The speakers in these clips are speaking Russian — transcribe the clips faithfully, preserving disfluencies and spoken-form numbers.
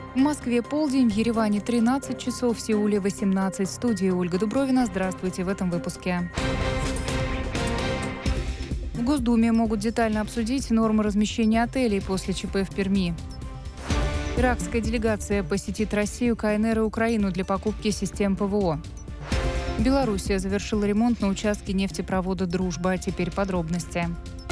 В Москве полдень, в Ереване тринадцать часов, в Сеуле восемнадцать. В студии Ольга Дубровина. Здравствуйте в этом выпуске. В Госдуме могут детально обсудить нормы размещения отелей после ЧП в Перми. Иракская делегация посетит Россию, КНР и Украину для покупки систем ПВО. Белоруссия завершила ремонт на участке нефтепровода «Дружба». А теперь подробности.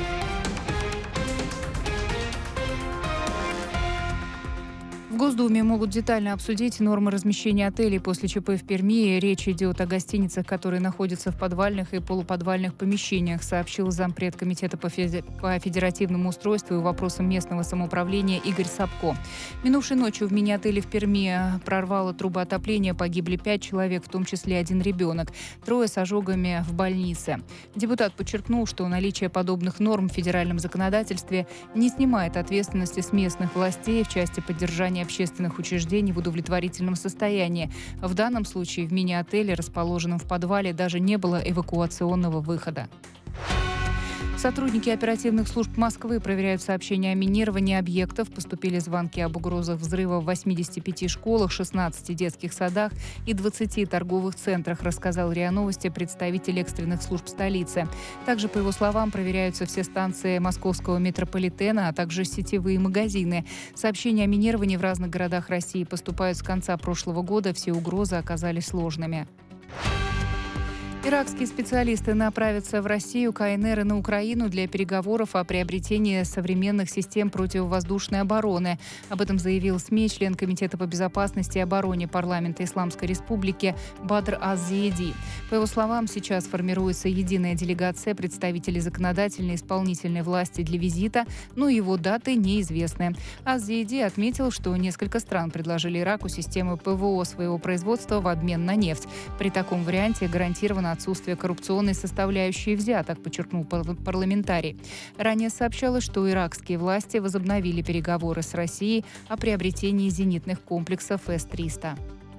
В Госдуме могут детально обсудить нормы размещения отелей после ЧП в Перми. Речь идет о гостиницах, которые находятся в подвальных и полуподвальных помещениях, сообщил зампред Комитета по федеративному устройству и вопросам местного самоуправления Игорь Сапко. Минувшей ночью в мини-отеле в Перми прорвало трубы отопления, погибли пять человек, в том числе один ребенок. Трое с ожогами в больнице. Депутат подчеркнул, что наличие подобных норм в федеральном законодательстве не снимает ответственности с местных властей в части поддержания общественных учреждений в удовлетворительном состоянии. В данном случае в мини-отеле, расположенном в подвале, даже не было эвакуационного выхода. Сотрудники оперативных служб Москвы проверяют сообщения о минировании объектов. Поступили звонки об угрозах взрыва в восьмидесяти пяти школах, шестнадцати детских садах и двадцати торговых центрах, рассказал РИА Новости представитель экстренных служб столицы. Также, по его словам, проверяются все станции московского метрополитена, а также сетевые магазины. Сообщения о минировании в разных городах России поступают с конца прошлого года. Все угрозы оказались сложными. Иракские специалисты направятся в Россию, КНР и на Украину для переговоров о приобретении современных систем противовоздушной обороны. Об этом заявил СМИ член Комитета по безопасности и обороне парламента Исламской Республики Бадр аз-Зиеди. По его словам, сейчас формируется единая делегация представителей законодательной и исполнительной власти для визита, но его даты неизвестны. аз-Зиеди отметил, что несколько стран предложили Ираку системы ПВО своего производства в обмен на нефть. При таком варианте гарантировано отсутствие коррупционной составляющей взяток, подчеркнул парламентарий. Ранее сообщалось, что иракские власти возобновили переговоры с Россией о приобретении зенитных комплексов эс триста.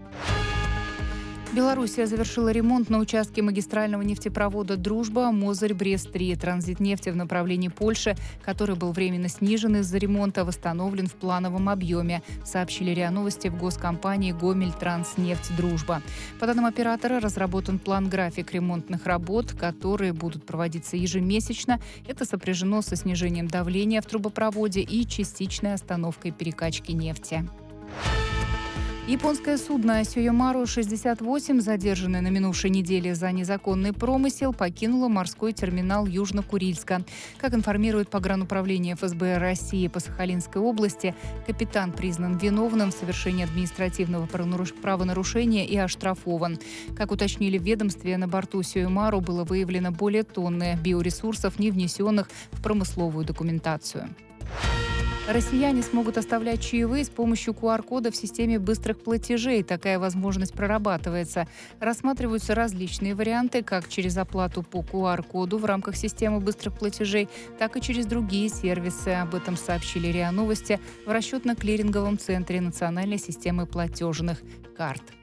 Белоруссия завершила ремонт на участке магистрального нефтепровода «Дружба» Мозырь-Брест-три. Транзит нефти в направлении Польши, который был временно снижен из-за ремонта, восстановлен в плановом объеме, сообщили РИА Новости в госкомпании «Гомельтранснефть-Дружба». По данным оператора, разработан план-график ремонтных работ, которые будут проводиться ежемесячно. Это сопряжено со снижением давления в трубопроводе и частичной остановкой перекачки нефти. Японское судно «Сёямару шестьдесят восемь», задержанное на минувшей неделе за незаконный промысел, покинуло морской терминал Южно-Курильска. Как информирует погрануправление эф эс бэ России по Сахалинской области, капитан признан виновным в совершении административного правонарушения и оштрафован. Как уточнили в ведомстве, на борту «Сёямару» было выявлено более тонны биоресурсов, не внесенных в промысловую документацию. Россияне смогут оставлять чаевые с помощью ку ар-кода в системе быстрых платежей. Такая возможность прорабатывается. Рассматриваются различные варианты, как через оплату по ку ар-коду в рамках системы быстрых платежей, так и через другие сервисы. Об этом сообщили РИА Новости в расчетно-клиринговом центре национальной системы платежных карт.